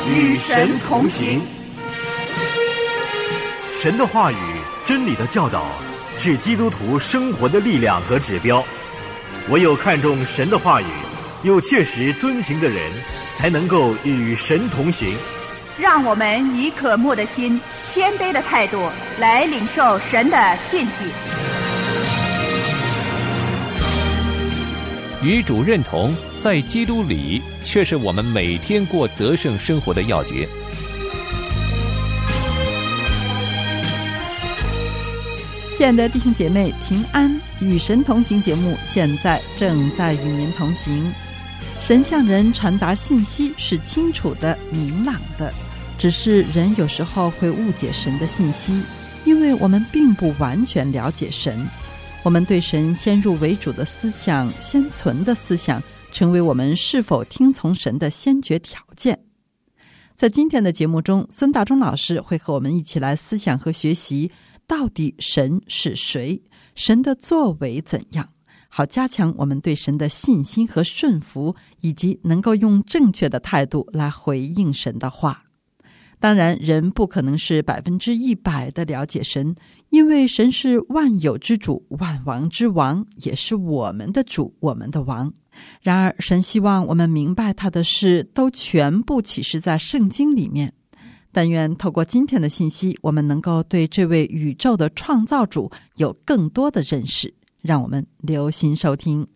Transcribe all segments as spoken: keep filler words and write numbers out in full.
与神同行。 神的话语、真理的教导是基督徒生活的力量和指标。唯有看重神的话语，又切实遵行的人，才能够与神同行。 让我们以渴慕的心、谦卑的态度来领受神的信息。 与主认同，在基督里，却是我们每天过得胜生活的要诀。 亲爱的弟兄姐妹，平安！与神同行节目现在正在与您同行。神向人传达信息是清楚的、明朗的，只是人有时候会误解神的信息，因为我们并不完全了解神。我们对神先入为主的思想、先存的思想，成为我们是否听从神的先决条件。在今天的节目中，孙大中老师会和我们一起来思想和学习，到底神是谁？神的作为怎样？好加强我们对神的信心和顺服，以及能够用正确的态度来回应神的话。当然，人不可能是百分之一百的了解神，因为神是万有之主、万王之王，也是我们的主、我们的王。然而，神希望我们明白他的事都全部启示在圣经里面。但愿透过今天的信息，我们能够对这位宇宙的创造主有更多的认识。让我们留心收听。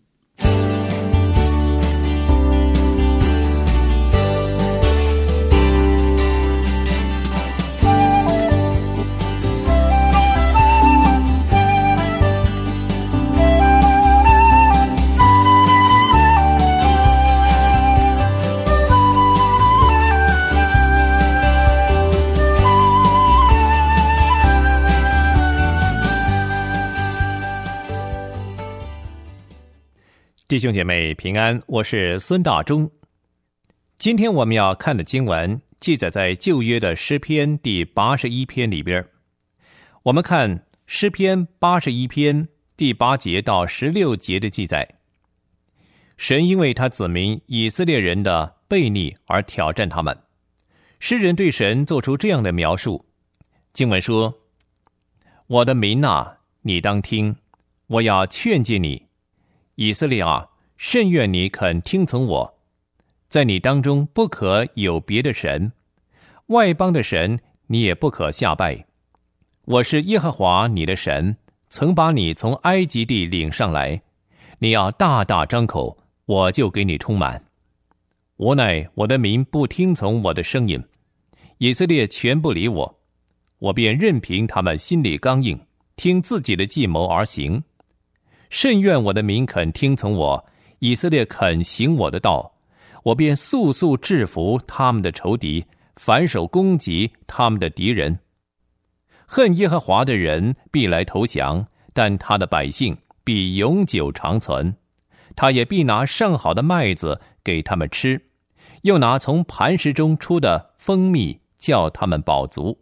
弟兄姐妹平安，我是孙大中。今天我们要看的经文记载在旧约的诗篇第八十一篇里边。我们看诗篇八十一篇第八节到十六节的记载。神因为他子民以色列人的悖逆而挑战他们。诗人对神做出这样的描述。经文说：我的民啊，你当听，我要劝诫你。以色列啊，甚愿你肯听从我，在你当中不可有别的神，外邦的神你也不可下拜。我是耶和华你的神，曾把你从埃及地领上来，你要大大张口，我就给你充满。无奈我的民不听从我的声音，以色列全不理我，我便任凭他们心里刚硬，听自己的计谋而行。甚愿我的民肯听从我，以色列肯行我的道，我便速速制服他们的仇敌，反手攻击他们的敌人。恨耶和华的人必来投降，但他的百姓必永久长存。他也必拿上好的麦子给他们吃，又拿从磐石中出的蜂蜜叫他们饱足。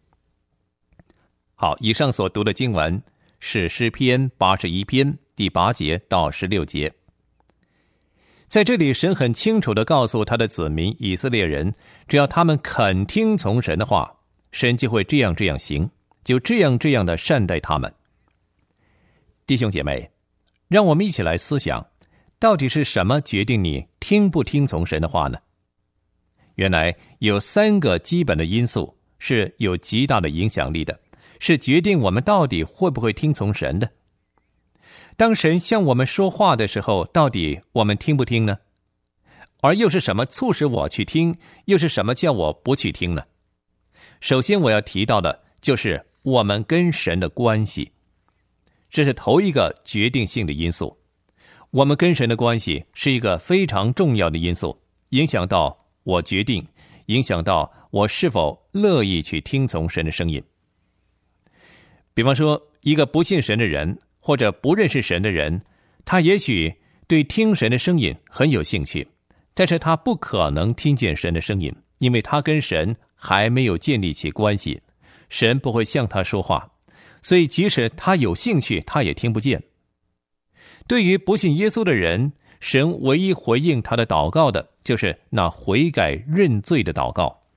好，以上所读的经文是诗篇八十一篇第八节到十六节。在这里，神很清楚地告诉他的子民以色列人，只要他们肯听从神的话，神就会这样这样行，就这样这样的善待他们。弟兄姐妹，让我们一起来思想，到底是什么决定你听不听从神的话呢？原来有三个基本的因素是有极大的影响力的，是决定我们到底会不会听从神的。当神向我们说话的时候，到底我们听不听呢？而又是什么促使我去听，又是什么叫我不去听呢？首先我要提到的就是我们跟神的关系，这是头一个决定性的因素。我们跟神的关系是一个非常重要的因素，影响到我决定，影响到我是否乐意去听从神的声音。比方说，一个不信神的人或者不认识神的人，他也许对听神的声音很有兴趣，但是他不可能听见神的声音，因为他跟神还没有建立起关系，神不会向他说话，所以即使他有兴趣，他也听不见。对于不信耶稣的人，神唯一回应他的祷告的就是那悔改认罪的祷告。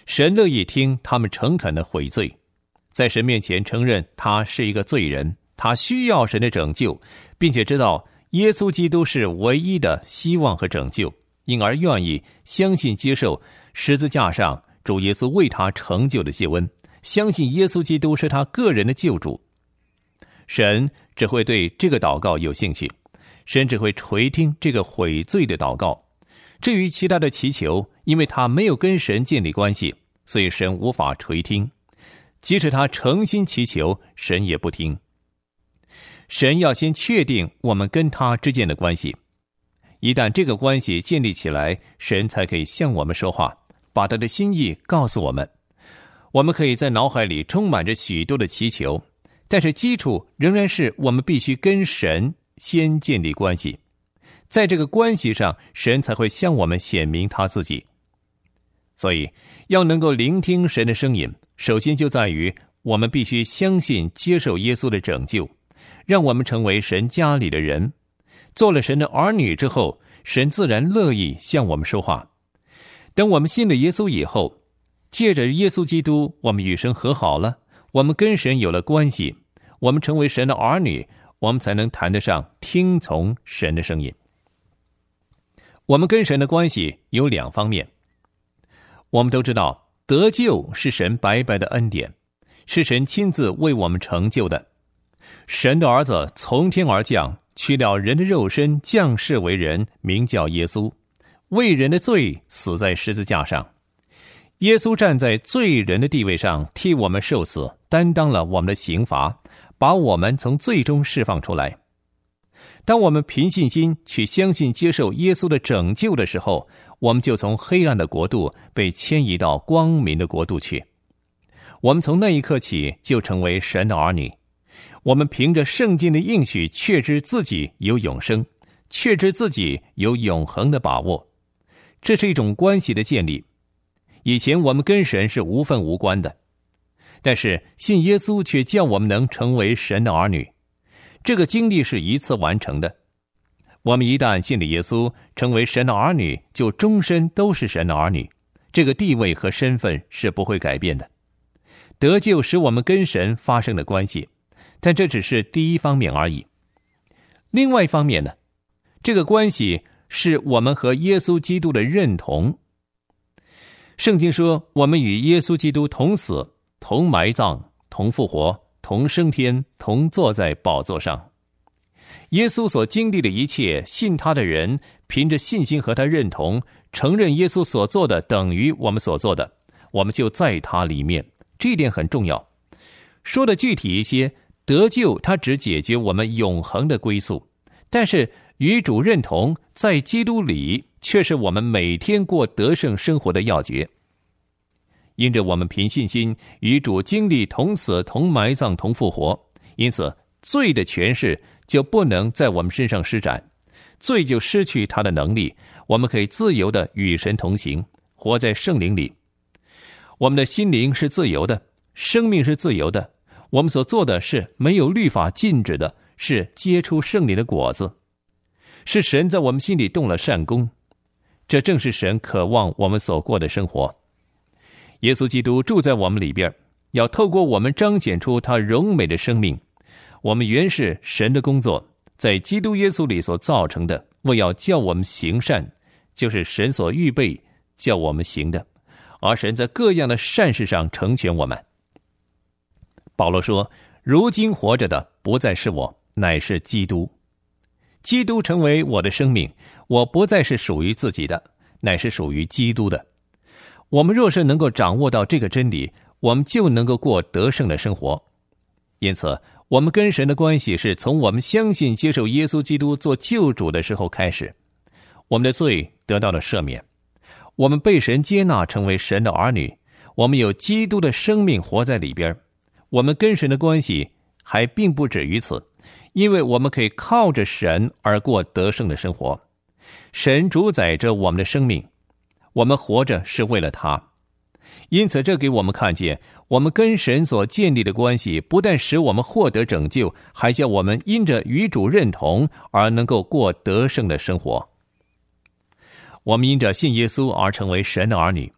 神乐意听他们诚恳的悔罪，在神面前承认他是一个罪人，他需要神的拯救，并且知道耶稣基督是唯一的希望和拯救，因而愿意相信接受十字架上主耶稣为他成就的救恩，相信耶稣基督是他个人的救主。神只会对这个祷告有兴趣，神只会垂听这个悔罪的祷告。至于其他的祈求，因为他没有跟神建立关系，所以神无法垂听，即使他诚心祈求，神也不听。神要先确定我们跟他之间的关系，一旦这个关系建立起来，神才可以向我们说话，把他的心意告诉我们。我们可以在脑海里充满着许多的祈求，但是基础仍然是我们必须跟神先建立关系，在这个关系上，神才会向我们显明他自己。所以要能够聆听神的声音，首先就在于我们必须相信接受耶稣的拯救，让我们成为神家里的人。做了神的儿女之后，神自然乐意向我们说话。等我们信了耶稣以后，借着耶稣基督，我们与神和好了，我们跟神有了关系，我们成为神的儿女，我们才能谈得上听从神的声音。我们跟神的关系有两方面。我们都知道，得救是神白白的恩典，是神亲自为我们成就的。神的儿子从天而降，取了人的肉身，降世为人，名叫耶稣，为人的罪死在十字架上。耶稣站在罪人的地位上，替我们受死，担当了我们的刑罚，把我们从罪中释放出来。当我们凭信心去相信接受耶稣的拯救的时候，我们就从黑暗的国度被迁移到光明的国度去。我们从那一刻起就成为神的儿女。我们凭着圣经的应许，确知自己有永生，确知自己有永恒的把握。这是一种关系的建立。以前我们跟神是无分无关的，但是信耶稣却叫我们能成为神的儿女。这个经历是一次完成的。我们一旦信了耶稣，成为神的儿女，就终身都是神的儿女，这个地位和身份是不会改变的。得救使我们跟神发生的关系，但这只是第一方面而已。另外一方面呢，这个关系是我们和耶稣基督的认同。圣经说，我们与耶稣基督同死，同埋葬，同复活，同升天，同坐在宝座上。耶稣所经历的一切，信他的人凭着信心和他认同，承认耶稣所做的等于我们所做的，我们就在他里面。这一点很重要。说的具体一些，得救它只解决我们永恒的归宿，但是与主认同在基督里却是我们每天过得胜生活的要诀。因着我们凭信心与主经历同死同埋葬同复活，因此罪的权势就不能在我们身上施展，罪就失去它的能力，我们可以自由地与神同行，活在圣灵里。我们的心灵是自由的，生命是自由的，我们所做的是没有律法禁止的，是结出圣灵的果子，是神在我们心里动了善功。这正是神渴望我们所过的生活。耶稣基督住在我们里边，要透过我们彰显出他荣美的生命。我们原是神的工作，在基督耶稣里所造成的，为要叫我们行善，就是神所预备叫我们行的，而神在各样的善事上成全我们。保罗说，如今活着的不再是我，乃是基督。基督成为我的生命，我不再是属于自己的，乃是属于基督的。我们若是能够掌握到这个真理，我们就能够过得胜的生活。因此，我们跟神的关系是从我们相信接受耶稣基督做救主的时候开始。我们的罪得到了赦免，我们被神接纳成为神的儿女，我们有基督的生命活在里边。我们跟神的关系还并不止于此，因为我们可以靠着神而过得胜的生活。神主宰着我们的生命，我们活着是为了他。因此这给我们看见，我们跟神所建立的关系不但使我们获得拯救，还叫我们因着与主认同而能够过得胜的生活。我们因着信耶稣而成为神的儿女，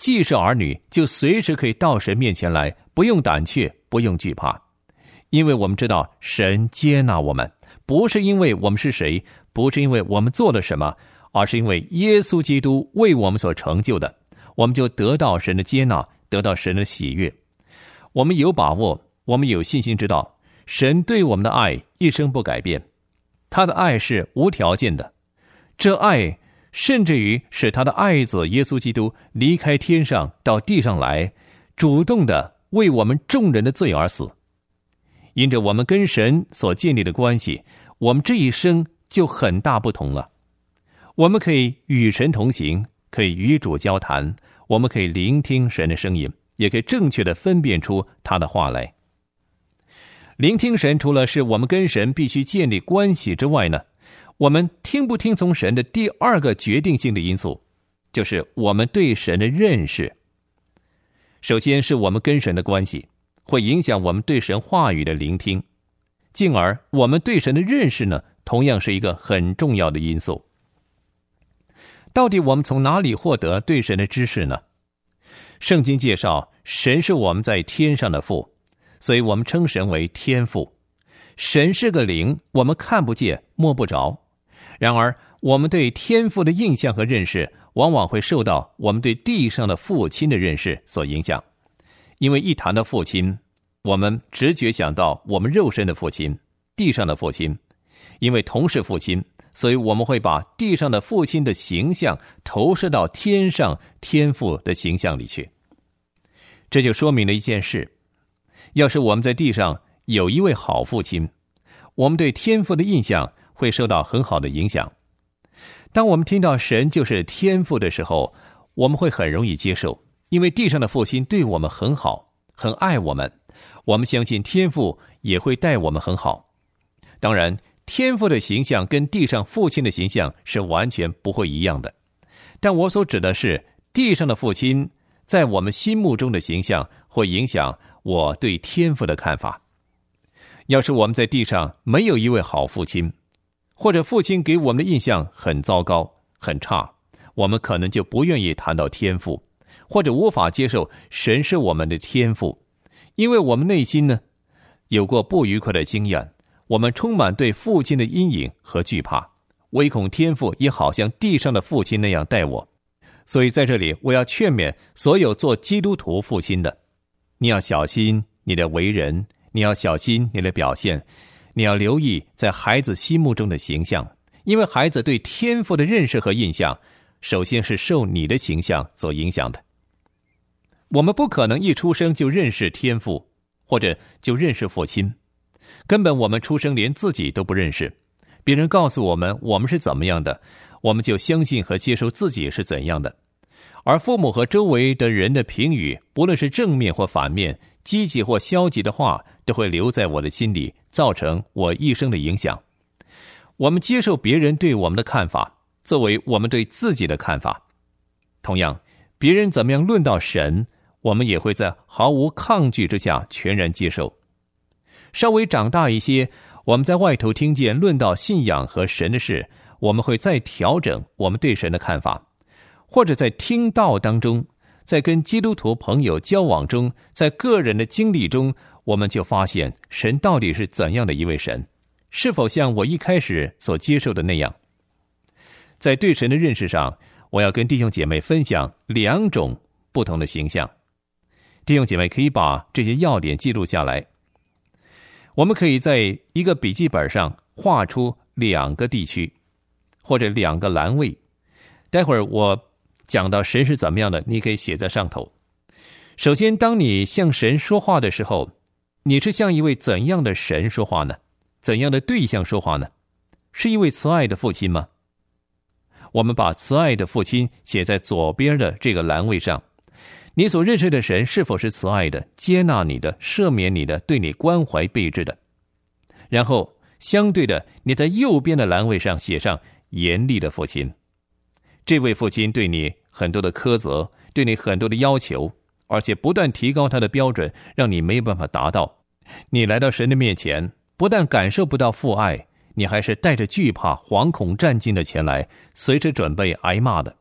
既是儿女，就随时可以到神面前来，不用胆怯，不用惧怕，因为我们知道神接纳我们，不是因为我们是谁，不是因为我们做了什么，而是因为耶稣基督为我们所成就的，我们就得到神的接纳，得到神的喜悦。我们有把握，我们有信心知道神对我们的爱一生不改变，他的爱是无条件的，这爱甚至于使他的爱子耶稣基督离开天上到地上来，主动的为我们众人的罪而死。因着我们跟神所建立的关系，我们这一生就很大不同了。我们可以与神同行，可以与主交谈，我们可以聆听神的声音，也可以正确的分辨出他的话来。聆听神除了是我们跟神必须建立关系之外呢，我们听不听从神的第二个决定性的因素，就是我们对神的认识。首先是我们跟神的关系，会影响我们对神话语的聆听，进而我们对神的认识呢，同样是一个很重要的因素。到底我们从哪里获得对神的知识呢？圣经介绍，神是我们在天上的父，所以我们称神为天父。神是个灵，我们看不见摸不着，然而我们对天父的印象和认识往往会受到我们对地上的父亲的认识所影响。因为一谈到父亲，我们直觉想到我们肉身的父亲，地上的父亲。因为同是父亲，所以我们会把地上的父亲的形象投射到天上天父的形象里去。这就说明了一件事，要是我们在地上有一位好父亲，我们对天父的印象会受到很好的影响。当我们听到神就是天父的时候，我们会很容易接受，因为地上的父亲对我们很好，很爱我们，我们相信天父也会待我们很好。当然，天父的形象跟地上父亲的形象是完全不会一样的，但我所指的是地上的父亲在我们心目中的形象会影响我对天父的看法。要是我们在地上没有一位好父亲，或者父亲给我们的印象很糟糕很差，我们可能就不愿意谈到天父，或者无法接受神是我们的天父，因为我们内心呢有过不愉快的经验，我们充满对父亲的阴影和惧怕，唯恐天父也好像地上的父亲那样待我。所以在这里我要劝勉所有做基督徒父亲的，你要小心你的为人，你要小心你的表现，你要留意在孩子心目中的形象，因为孩子对天父的认识和印象，首先是受你的形象所影响的。我们不可能一出生就认识天父，或者就认识父亲，根本我们出生连自己都不认识，别人告诉我们我们是怎么样的，我们就相信和接受自己是怎样的。而父母和周围的人的评语，不论是正面或反面，积极或消极的话，都会留在我的心里，造成我一生的影响。我们接受别人对我们的看法，作为我们对自己的看法。同样，别人怎么样论到神，我们也会在毫无抗拒之下全然接受。稍微长大一些，我们在外头听见论到信仰和神的事，我们会再调整我们对神的看法，或者在听道当中，在跟基督徒朋友交往中，在个人的经历中，我们就发现神到底是怎样的一位神，是否像我一开始所接受的那样。在对神的认识上，我要跟弟兄姐妹分享两种不同的形象。弟兄姐妹可以把这些要点记录下来。我们可以在一个笔记本上画出两个地区，或者两个栏位。待会儿我讲到神是怎么样的，你可以写在上头。首先，当你向神说话的时候，你是向一位怎样的神说话呢？怎样的对象说话呢？是一位慈爱的父亲吗？我们把慈爱的父亲写在左边的这个栏位上。你所认识的神是否是慈爱的、接纳你的、赦免你的、对你关怀备至的？然后相对的，你在右边的栏位上写上严厉的父亲。这位父亲对你很多的苛责，对你很多的要求，而且不断提高他的标准，让你没办法达到。你来到神的面前，不但感受不到父爱，你还是带着惧怕、惶恐战惊的前来，随时准备挨骂的。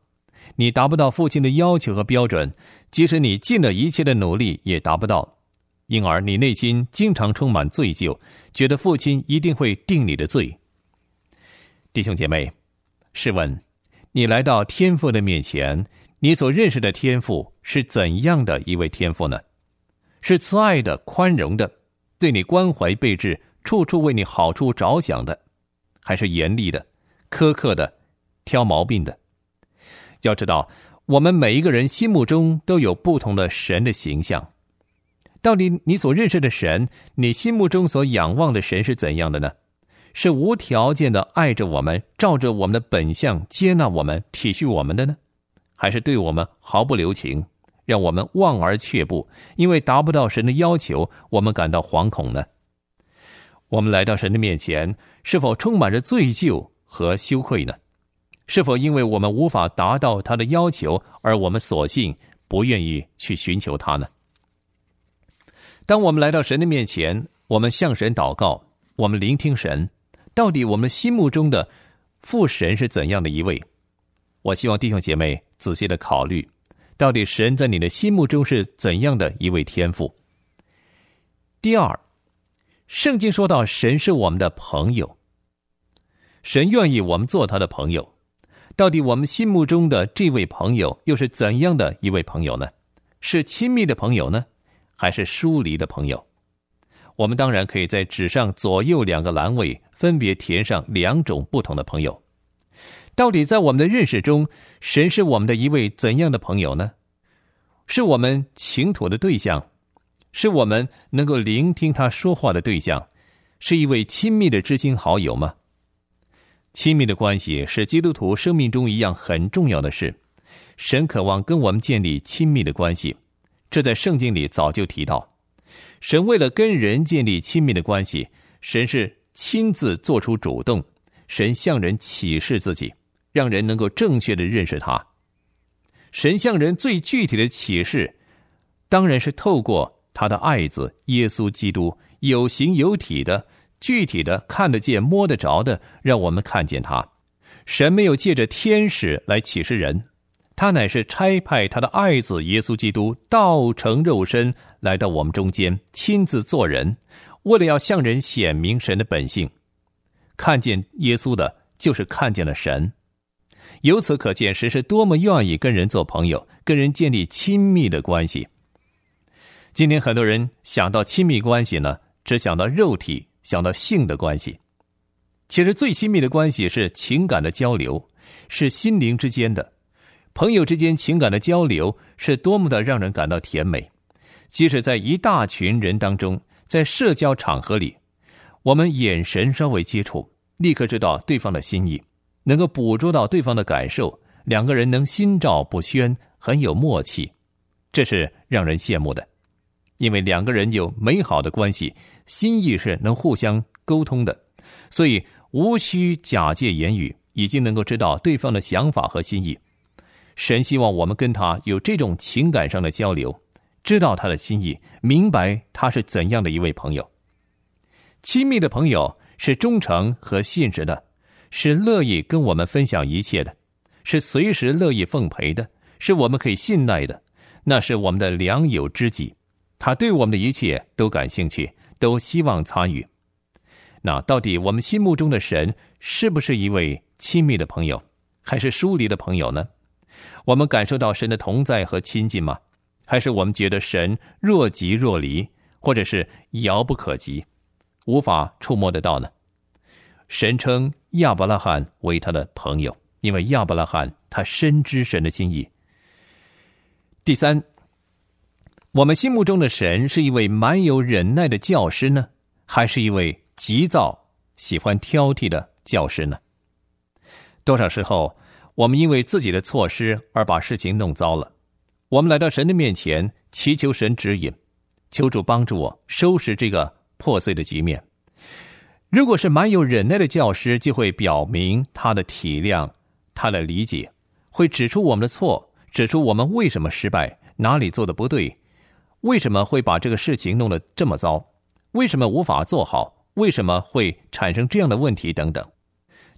你达不到父亲的要求和标准，即使你尽了一切的努力也达不到，因而你内心经常充满罪疚，觉得父亲一定会定你的罪。弟兄姐妹，试问你来到天父的面前，你所认识的天父是怎样的一位天父呢？是慈爱的、宽容的，对你关怀备至，处处为你好处着想的，还是严厉的、苛刻的、挑毛病的？要知道，我们每一个人心目中都有不同的神的形象。到底你所认识的神，你心目中所仰望的神是怎样的呢？是无条件的爱着我们，照着我们的本相接纳我们、体恤我们的呢？还是对我们毫不留情，让我们望而却步，因为达不到神的要求，我们感到惶恐呢？我们来到神的面前，是否充满着罪疚和羞愧呢？是否因为我们无法达到他的要求，而我们索性不愿意去寻求他呢？当我们来到神的面前，我们向神祷告，我们聆听神，到底我们心目中的父神是怎样的一位？我希望弟兄姐妹仔细的考虑，到底神在你的心目中是怎样的一位天父？第二，圣经说到神是我们的朋友，神愿意我们做他的朋友。到底我们心目中的这位朋友又是怎样的一位朋友呢？是亲密的朋友呢，还是疏离的朋友？我们当然可以在纸上左右两个栏位分别填上两种不同的朋友。到底在我们的认识中，神是我们的一位怎样的朋友呢？是我们倾吐的对象，是我们能够聆听他说话的对象，是一位亲密的知心好友吗？亲密的关系是基督徒生命中一样很重要的事，神渴望跟我们建立亲密的关系，这在圣经里早就提到。神为了跟人建立亲密的关系，神是亲自做出主动，神向人启示自己，让人能够正确的认识他。神向人最具体的启示，当然是透过他的爱子耶稣基督，有形有体的、具体的、看得见摸得着的，让我们看见他。神没有借着天使来启示人，他乃是差派他的爱子耶稣基督道成肉身来到我们中间，亲自做人，为了要向人显明神的本性。看见耶稣的就是看见了神。由此可见，神是多么愿意跟人做朋友，跟人建立亲密的关系。今天很多人想到亲密关系呢，只想到肉体，想到性的关系。其实最亲密的关系是情感的交流，是心灵之间的。朋友之间情感的交流是多么的让人感到甜美。即使在一大群人当中，在社交场合里，我们眼神稍微接触，立刻知道对方的心意，能够捕捉到对方的感受，两个人能心照不宣，很有默契，这是让人羡慕的。因为两个人有美好的关系，心意是能互相沟通的，所以无需假借言语，已经能够知道对方的想法和心意。神希望我们跟他有这种情感上的交流，知道他的心意，明白他是怎样的一位朋友。亲密的朋友是忠诚和信实的，是乐意跟我们分享一切的，是随时乐意奉陪的，是我们可以信赖的，那是我们的良友知己，他对我们的一切都感兴趣，都希望参与。那到底我们心目中的神是不是一位亲密的朋友，还是疏离的朋友呢？我们感受到神的同在和亲近吗？还是我们觉得神若即若离，或者是遥不可及，无法触摸得到呢？神称亚伯拉罕为他的朋友，因为亚伯拉罕他深知神的心意。第三，我们心目中的神是一位蛮有忍耐的教师呢，还是一位急躁、喜欢挑剔的教师呢？多少时候，我们因为自己的错失而把事情弄糟了。我们来到神的面前，祈求神指引，求主帮助我收拾这个破碎的局面。如果是蛮有忍耐的教师，就会表明他的体谅，他的理解，会指出我们的错，指出我们为什么失败，哪里做的不对，为什么会把这个事情弄得这么糟，为什么无法做好，为什么会产生这样的问题等等。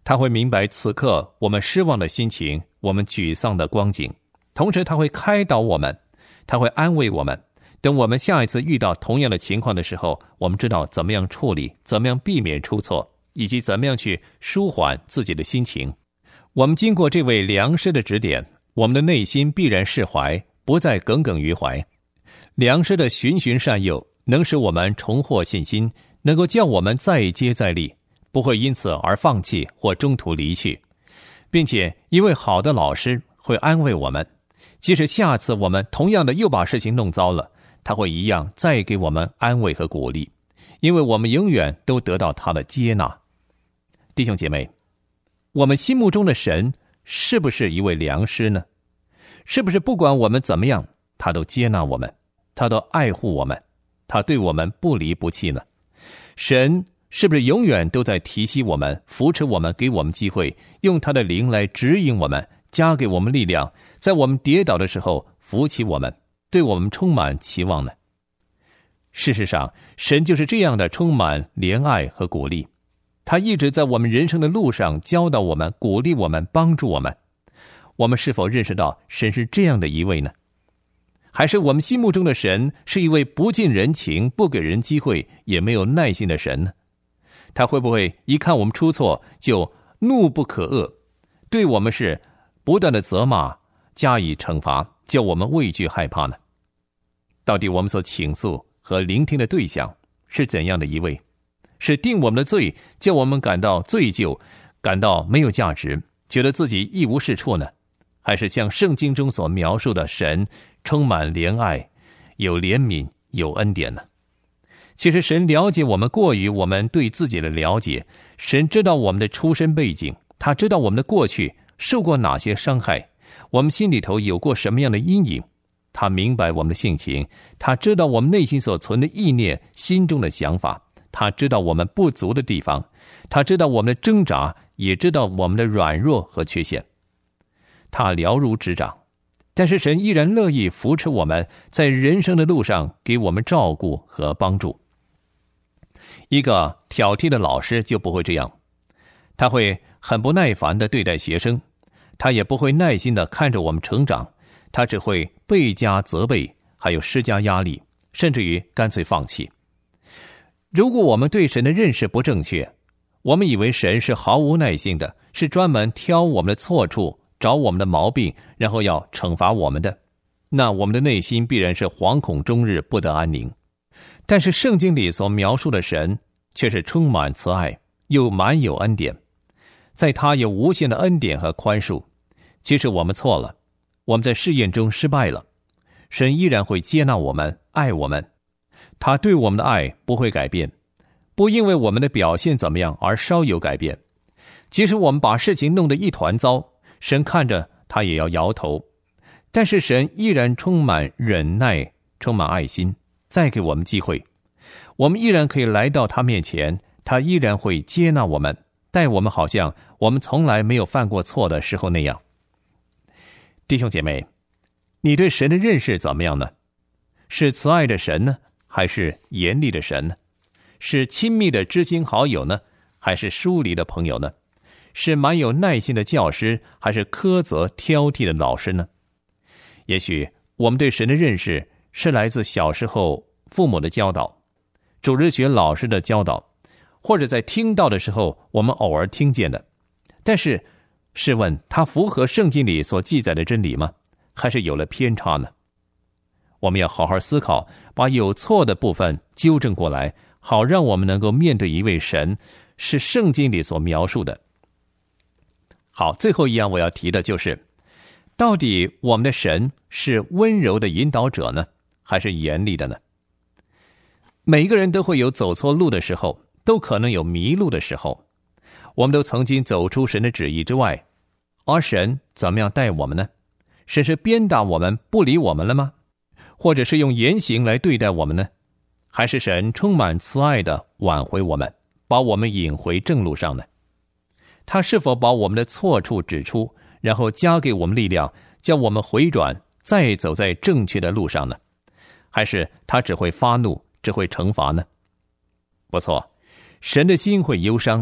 他会明白此刻我们失望的心情，我们沮丧的光景，同时他会开导我们，他会安慰我们。等我们下一次遇到同样的情况的时候，我们知道怎么样处理，怎么样避免出错，以及怎么样去舒缓自己的心情。我们经过这位良师的指点，我们的内心必然释怀，不再耿耿于怀。良师的循循善诱能使我们重获信心，能够叫我们再接再厉，不会因此而放弃或中途离去，并且一位好的老师会安慰我们，即使下次我们同样的又把事情弄糟了，他会一样再给我们安慰和鼓励，因为我们永远都得到他的接纳。弟兄姐妹，我们心目中的神是不是一位良师呢？是不是不管我们怎么样，他都接纳我们，他都爱护我们，他对我们不离不弃呢？神是不是永远都在提携我们，扶持我们，给我们机会，用他的灵来指引我们，加给我们力量，在我们跌倒的时候扶起我们，对我们充满期望呢？事实上，神就是这样的充满怜爱和鼓励，他一直在我们人生的路上教导我们，鼓励我们，帮助我们。我们是否认识到神是这样的一位呢？还是我们心目中的神是一位不近人情，不给人机会，也没有耐心的神呢？他会不会一看我们出错就怒不可遏，对我们是不断的责骂，加以惩罚，叫我们畏惧害怕呢？到底我们所倾诉和聆听的对象是怎样的一位？是定我们的罪，叫我们感到罪疚，感到没有价值，觉得自己一无是处呢？还是像圣经中所描述的神充满怜爱，有怜悯，有恩典呢？其实神了解我们过于我们对自己的了解，神知道我们的出身背景，他知道我们的过去受过哪些伤害，我们心里头有过什么样的阴影，他明白我们的性情，他知道我们内心所存的意念，心中的想法，他知道我们不足的地方，他知道我们的挣扎，也知道我们的软弱和缺陷，他了如指掌。但是神依然乐意扶持我们，在人生的路上给我们照顾和帮助。一个挑剔的老师就不会这样，他会很不耐烦地对待学生，他也不会耐心地看着我们成长，他只会倍加责备，还有施加压力，甚至于干脆放弃。如果我们对神的认识不正确，我们以为神是毫无耐性的，是专门挑我们的错处，找我们的毛病，然后要惩罚我们的，那我们的内心必然是惶恐终日，不得安宁。但是圣经里所描述的神却是充满慈爱，又满有恩典，在他有无限的恩典和宽恕。即使我们错了，我们在试验中失败了，神依然会接纳我们，爱我们。他对我们的爱不会改变，不因为我们的表现怎么样而稍有改变。即使我们把事情弄得一团糟，神看着他也要摇头，但是神依然充满忍耐，充满爱心，再给我们机会，我们依然可以来到他面前，他依然会接纳我们，待我们好像我们从来没有犯过错的时候那样。弟兄姐妹，你对神的认识怎么样呢？是慈爱的神呢，还是严厉的神呢？是亲密的知心好友呢，还是疏离的朋友呢？是蛮有耐心的教师，还是苛责挑剔的老师呢？也许我们对神的认识是来自小时候父母的教导，主日学老师的教导，或者在听到的时候我们偶尔听见的。但是试问它符合圣经里所记载的真理吗？还是有了偏差呢？我们要好好思考，把有错的部分纠正过来，好让我们能够面对一位神是圣经里所描述的。好，最后一样我要提的就是，到底我们的神是温柔的引导者呢，还是严厉的呢？每一个人都会有走错路的时候，都可能有迷路的时候。我们都曾经走出神的旨意之外，而神怎么样待我们呢？神是鞭打我们，不理我们了吗？或者是用严刑来对待我们呢？还是神充满慈爱的挽回我们，把我们引回正路上呢？他是否把我们的错处指出，然后加给我们力量，叫我们回转，再走在正确的路上呢？还是他只会发怒，只会惩罚呢？不错，神的心会忧伤，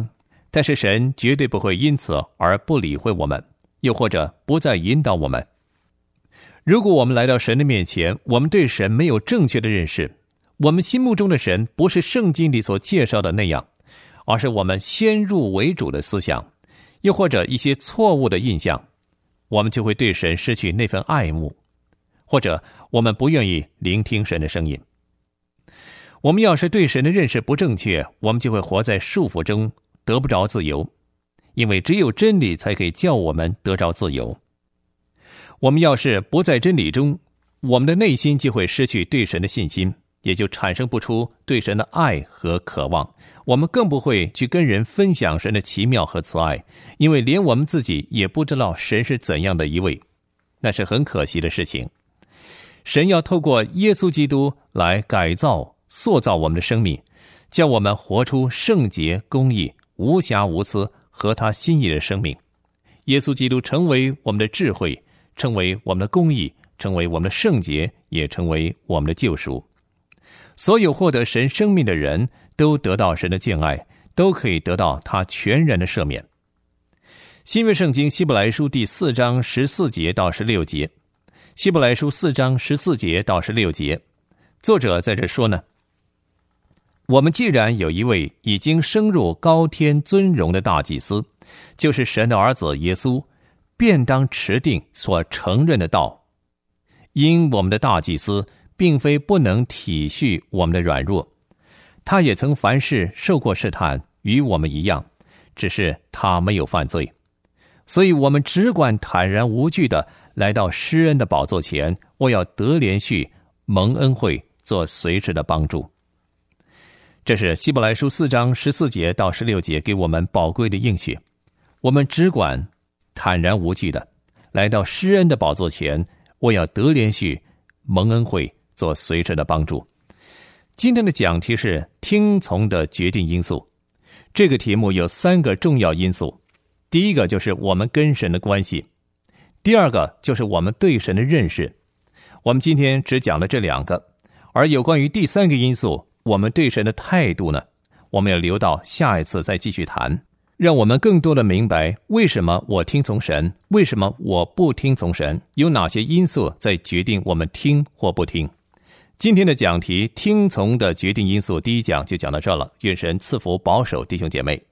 但是神绝对不会因此而不理会我们，又或者不再引导我们。如果我们来到神的面前，我们对神没有正确的认识，我们心目中的神不是圣经里所介绍的那样，而是我们先入为主的思想，又或者一些错误的印象，我们就会对神失去那份爱慕，或者我们不愿意聆听神的声音。我们要是对神的认识不正确，我们就会活在束缚中，得不着自由，因为只有真理才可以叫我们得着自由。我们要是不在真理中，我们的内心就会失去对神的信心，也就产生不出对神的爱和渴望。我们更不会去跟人分享神的奇妙和慈爱，因为连我们自己也不知道神是怎样的一位，那是很可惜的事情。神要透过耶稣基督来改造塑造我们的生命，叫我们活出圣洁、公义、无瑕无疵和他心意的生命。耶稣基督成为我们的智慧，成为我们的公义，成为我们的圣洁，也成为我们的救赎。所有获得神生命的人都得到神的眷爱，都可以得到他全然的赦免。新约圣经希伯来书第四章十四节到十六节，希伯来书四章十四节到十六节，作者在这说呢，我们既然有一位已经升入高天尊荣的大祭司，就是神的儿子耶稣，便当持定所承认的道。因我们的大祭司并非不能体恤我们的软弱，他也曾凡事受过试探，与我们一样，只是他没有犯罪。所以我们只管坦然无惧地来到施恩的宝座前，我要得连续蒙恩惠，做随时的帮助。这是希伯来书四章十四节到十六节给我们宝贵的应许。我们只管坦然无惧的来到施恩的宝座前，我要得连续蒙恩惠，做随时的帮助。今天的讲题是听从的决定因素。这个题目有三个重要因素。第一个就是我们跟神的关系，第二个就是我们对神的认识。我们今天只讲了这两个，而有关于第三个因素，我们对神的态度呢，我们要留到下一次再继续谈，让我们更多的明白为什么我听从神，为什么我不听从神，有哪些因素在决定我们听或不听。今天的讲题听从的决定因素第一讲就讲到这了，愿神赐福保守弟兄姐妹。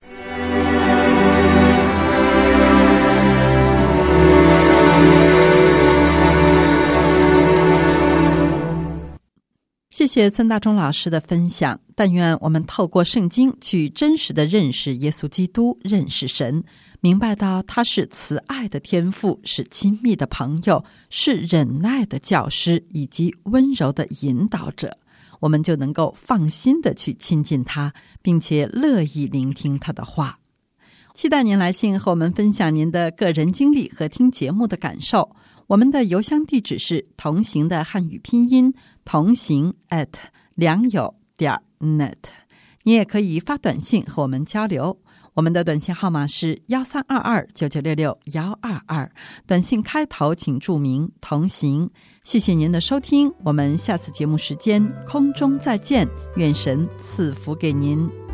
谢谢孙大中老师的分享。但愿我们透过圣经去真实的认识耶稣基督，认识神，明白到他是慈爱的天父，是亲密的朋友，是忍耐的教师，以及温柔的引导者，我们就能够放心的去亲近他，并且乐意聆听他的话。期待您来信和我们分享您的个人经历和听节目的感受。我们的邮箱地址是同行的汉语拼音同行 at 良友点 net， 你也可以发短信和我们交流。我们的短信号码是幺三二二九九六六幺二二，短信开头请注明同行。谢谢您的收听，我们下次节目时间空中再见，愿神赐福给您。